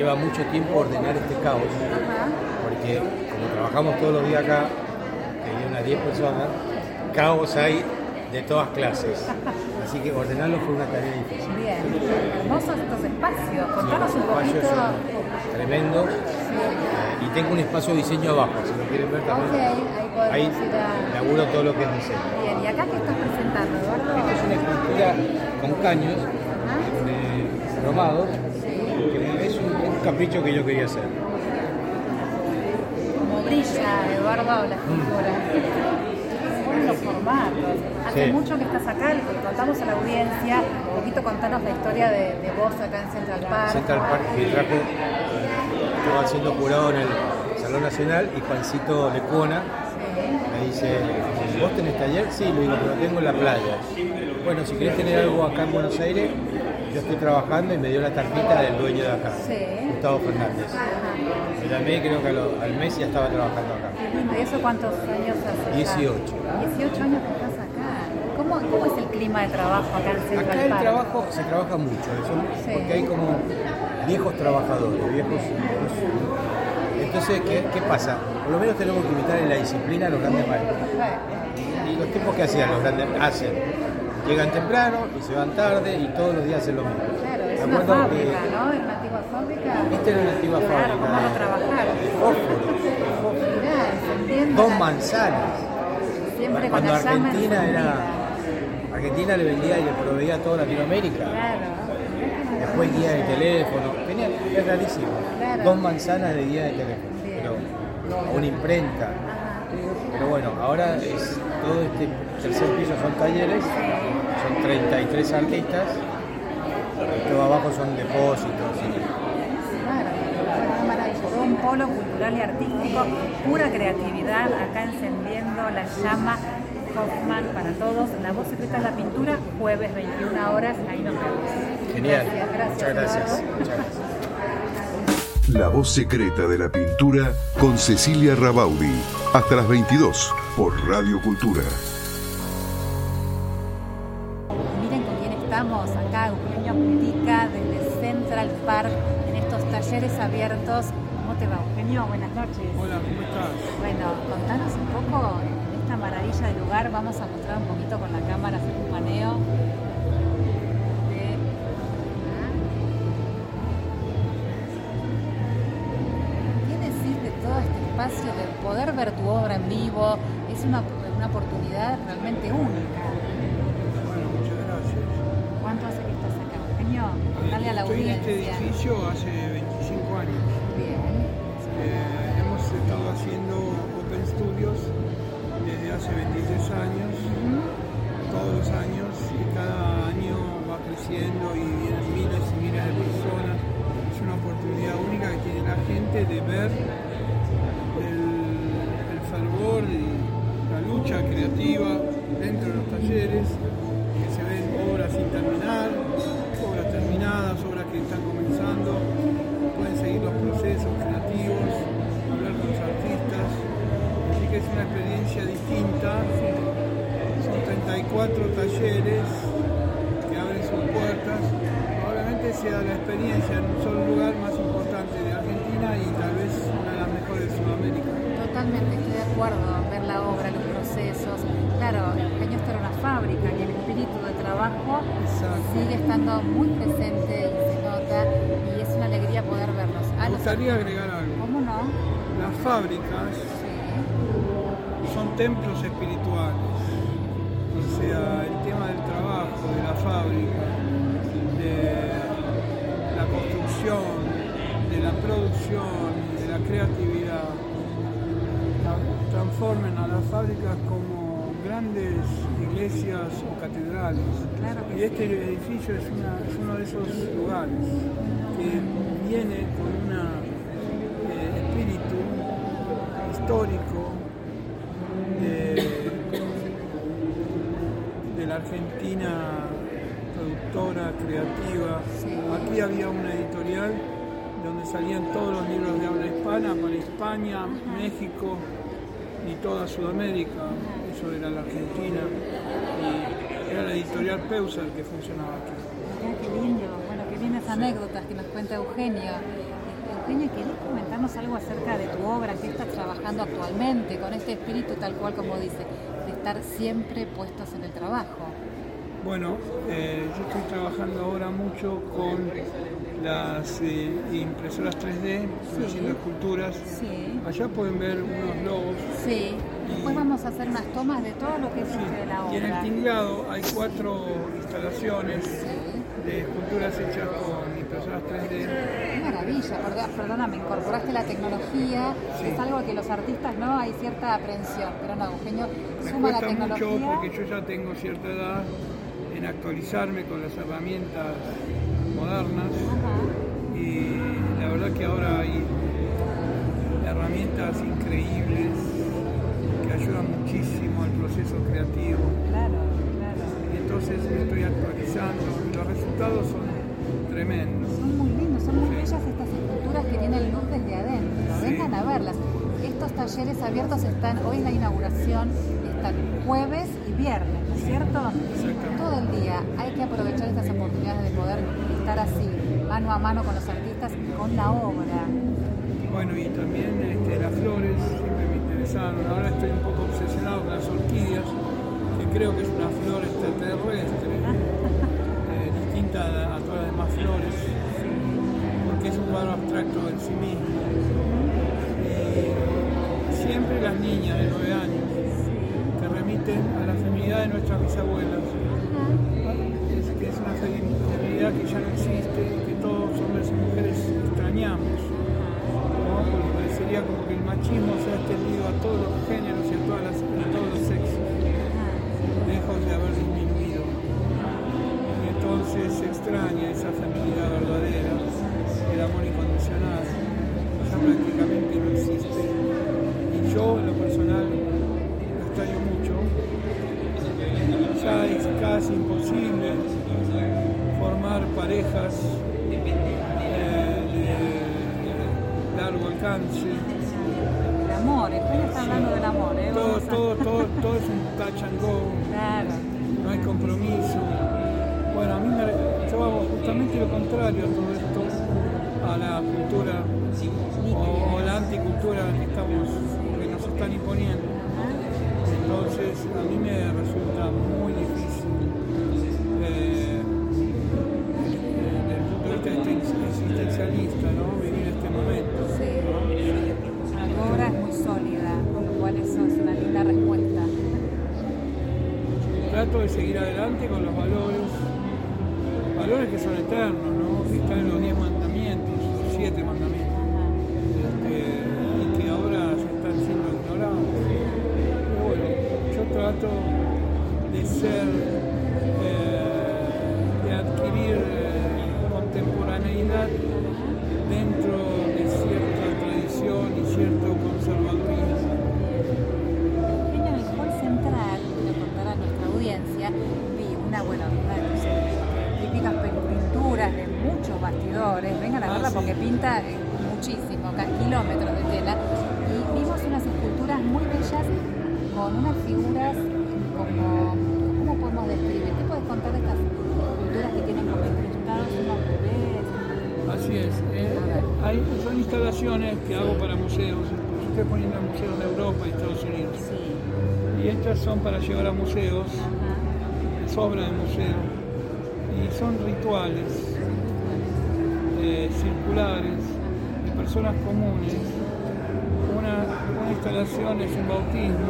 lleva mucho tiempo ordenar este caos, porque como trabajamos todos los días acá, que hay unas 10 personas, caos hay de todas clases. Así que ordenarlo fue una tarea difícil. Bien, hermosos estos espacios. Contanos un poquito. Tremendo. Y tengo un espacio de diseño abajo, si lo quieren ver también. Ahí laburo todo lo que es diseño. Bien, ¿y acá qué estás presentando, Eduardo? Esto es una escultura con caños cromados, que es un capricho que yo quería hacer. Como brilla, Eduardo, la escultura. Los formatos. Hace mucho que estás acá, le contamos a la audiencia, un poquito contanos la historia de vos acá en Central Park. Central Park, que trajo, estaba siendo jurado en el Salón Nacional y Juancito Lecuona me dice, ¿vos tenés taller? Sí, le digo, pero tengo en la playa. Bueno, si querés tener algo acá en Buenos Aires, yo estoy trabajando y me dio la tarjeta del dueño de acá, Gustavo Fernández. Me llamé, creo que al mes ya estaba trabajando acá. ¿Y eso cuántos años hace? 18. 18 años que estás acá. ¿Cómo es el clima de trabajo acá en Central Park? Acá el trabajo se trabaja mucho, porque hay como viejos trabajadores, Entonces, ¿qué pasa? Por lo menos tenemos que imitar en la disciplina a los grandes maestros. Y los tipos que hacían, los grandes llegan temprano y se van tarde y todos los días hacen lo mismo. Claro, es una fábrica, ¿no? Es una antigua fábrica. Esta era una antigua fábrica. ¿Cómo no trabajar? Fósforos. 2 manzanas. Siempre cuando con la Argentina le vendía y le proveía a toda Latinoamérica. Claro. Después guía de teléfono. Es rarísimo. Claro. 2 manzanas de guía de teléfono. Pero una imprenta. Pero bueno, ahora es todo este tercer piso son talleres, son 33 artistas, y todo abajo son depósitos. Claro, maravilloso, un polo cultural y artístico, pura creatividad, acá encendiendo la llama. Hoffman para todos, La Voz Secreta de la Pintura, jueves 21 horas, ahí nos vemos. Genial, gracias. Muchas gracias. La Voz Secreta de la Pintura con Cecilia Rabaudi, hasta las 22 por Radio Cultura. Miren con quién estamos acá, Eugenio Pica desde Central Park en estos talleres abiertos. ¿Cómo te va, Eugenio? Buenas noches. Hola, ¿cómo estás? Bueno, contanos un poco en esta maravilla de lugar. Vamos a mostrar un poquito con la cámara, hacer un paneo. De poder ver tu obra en vivo, es una oportunidad realmente única. Bueno, muchas gracias. ¿Cuánto hace que estás acá, Eugenio? Dale a la audiencia. Estoy en este edificio hace 25 años. Bien. Hemos estado haciendo Open Studios desde hace 23 años, todos los años, y cada año va creciendo y vienen miles y miles de personas. Es una oportunidad única que tiene la gente de ver el fervor y la lucha creativa dentro de los talleres, que se ven obras sin terminar, obras terminadas, obras que están comenzando, pueden seguir los procesos creativos, hablar con los artistas, así que es una experiencia distinta. Son 34 talleres que abren sus puertas, probablemente sea la experiencia en un solo lugar más importante de Argentina y tal vez una de las mejores de Sudamérica. Totalmente, estoy de acuerdo, ver la obra, los procesos. Claro, Eugenio está en una fábrica y el espíritu de trabajo sigue estando muy presente y se nota, y es una alegría poder verlos. Me gustaría agregar algo. ¿Cómo no? Las fábricas son templos espirituales, o sea, el tema del trabajo, de la fábrica, de la construcción, de la producción, de la creatividad, transformen a las fábricas como grandes iglesias o catedrales. Claro que y este edificio es uno de esos lugares que viene con un espíritu histórico de la Argentina productora, creativa. Aquí había una editorial donde salían todos los libros de habla hispana para España, México y toda Sudamérica. Eso era la Argentina y era la editorial Peuser que funcionaba aquí. Qué lindo, bueno, qué lindas anécdotas que nos cuenta Eugenio. Eugenio, ¿querés comentarnos algo acerca de tu obra? ¿Qué estás trabajando actualmente con este espíritu tal cual como dice, de estar siempre puestos en el trabajo? Bueno, yo estoy trabajando ahora mucho con las impresoras 3D, haciendo esculturas. Sí. Allá pueden ver unos lobos. Sí. Después vamos a hacer unas tomas de todo lo que es de la obra. Y en el tinglado hay 4 instalaciones de esculturas hechas con impresoras 3D. Qué maravilla, perdóname, incorporaste la tecnología, es algo que los artistas no hay cierta aprensión, pero no, Eugenio suma la tecnología. Me cuesta mucho porque yo ya tengo cierta edad en actualizarme con las herramientas modernas. Ajá. Y la verdad que ahora hay herramientas increíbles que ayudan muchísimo al proceso creativo. Claro. Y entonces me estoy actualizando y los resultados son tremendos. Son muy lindos, son muy bellas estas esculturas que tienen luz desde adentro. Sí. Vengan a verlas. Estos talleres abiertos están, hoy es la inauguración, están jueves y viernes, ¿no es cierto? Todo el día. Hay que aprovechar estas oportunidades de poder estar así, mano a mano con los artistas y con la obra. Bueno, y también las flores siempre me interesaron. Ahora estoy un poco obsesionado con las orquídeas, que creo que es una flor extraterrestre, distinta a todas las demás flores, porque es un cuadro abstracto en sí mismo. Siempre las niñas de 9 años que remiten a la feminidad de nuestras bisabuelas, que es una feminidad que ya no existe, que todos hombres y mujeres extrañamos, ¿no? Porque parecería como que el machismo se ha extendido a todos los géneros y a todos los sexos, lejos de haber disminuido. Y entonces se extraña esa feminidad verdadera, el amor incondicional, ya prácticamente no existe. Yo, en lo personal, lo extraño mucho. Ya es casi imposible formar parejas de largo alcance. El amor, Eugenio está hablando del amor. Todo es un touch and go. Claro. No hay compromiso. Bueno, yo hago justamente lo contrario a todo esto, a la cultura o la anticultura que nos están imponiendo. Entonces a mí me resulta muy difícil desde el punto de vista existencialista, ¿no? Vivir este momento. Sí. La obra es muy sólida, con lo cual eso es una linda respuesta. Trato de seguir adelante con los valores que son eternos, ¿no? Que están en los 10 mandamientos, los 7 mandamientos. Y que ahora ya están siendo ignorados. Pero bueno, yo trato de ser, de adquirir contemporaneidad dentro de cierta tradición y cierto conservadurismo. En el hall central, quiero contar a nuestra audiencia, vi una de tus típicas pinturas de muchos bastidores. Vengan a verla porque pinta muchísimo, kilómetros de tela, y vimos unas esculturas muy bellas con unas figuras como, ¿cómo podemos describir? ¿Qué puedes contar de estas esculturas que tienen como incrustados unos bebés? Así es, son instalaciones que hago para museos, yo estoy poniendo en museos de Europa y Estados Unidos. Sí. Y estas son para llevar a museos, es obra de museo, y son rituales circulares, personas comunes. Una instalación es un bautismo.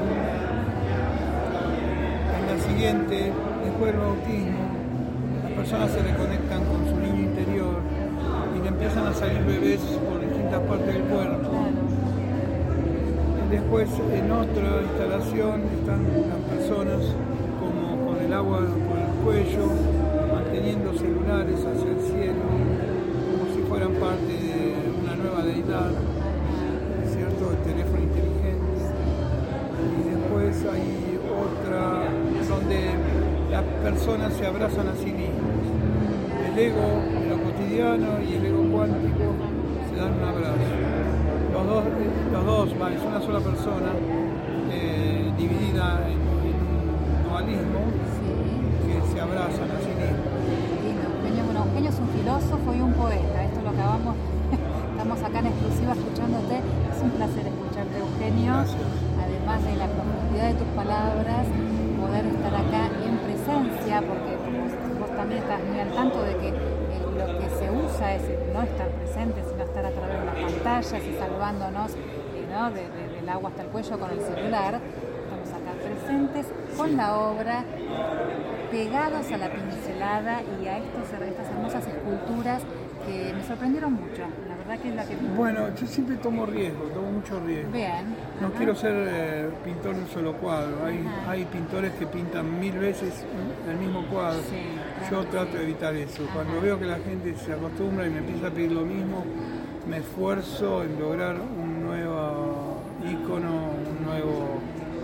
En la siguiente, después del bautismo, las personas se reconectan con su niño interior y le empiezan a salir bebés por distintas partes del cuerpo. Después, en otra instalación, están las personas como con el agua por el cuello, manteniendo celulares hacia el cielo, como si fueran parte de una nueva deidad, ¿cierto? El teléfono inteligente. Y después hay otra donde las personas se abrazan a sí mismos. El ego de lo cotidiano y el ego cuántico se dan un abrazo. Los dos, es una sola persona dividida en un dualismo que se abrazan a sí mismos. Eugenio es un filósofo y un poeta, esto lo acabamos estamos acá en exclusiva escuchándote. Es un placer escucharte, Eugenio. Gracias. Además de la profundidad de tus palabras, poder estar acá en presencia, porque vos también estás muy al tanto de que lo que se usa es no estar presente, sino estar a través de las pantallas y salvándonos ¿no? del agua hasta el cuello con el celular. Estamos acá presentes con la obra, pegados a la pincelada y a estas hermosas esculturas que me sorprendieron mucho. La verdad que es la que... Bueno, yo siempre tomo mucho riesgo. Bien. No quiero ser pintor de un solo cuadro. Hay pintores que pintan 1000 veces el mismo cuadro. Sí, yo trato de evitar eso. Cuando veo que la gente se acostumbra y me empieza a pedir lo mismo, me esfuerzo en lograr un nuevo ícono, un nuevo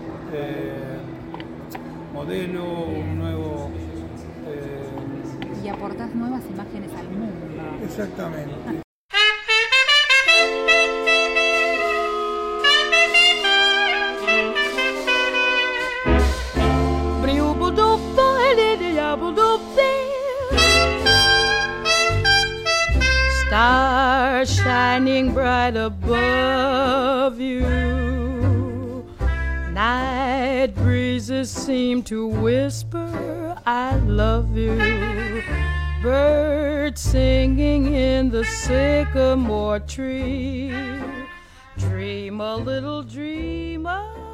modelo, un nuevo... y aportás nuevas imágenes al mundo. Exactamente. Stars shining bright above you. Night breezes seem to whisper, I love you. Birds singing in the sycamore tree. Dream a little dream of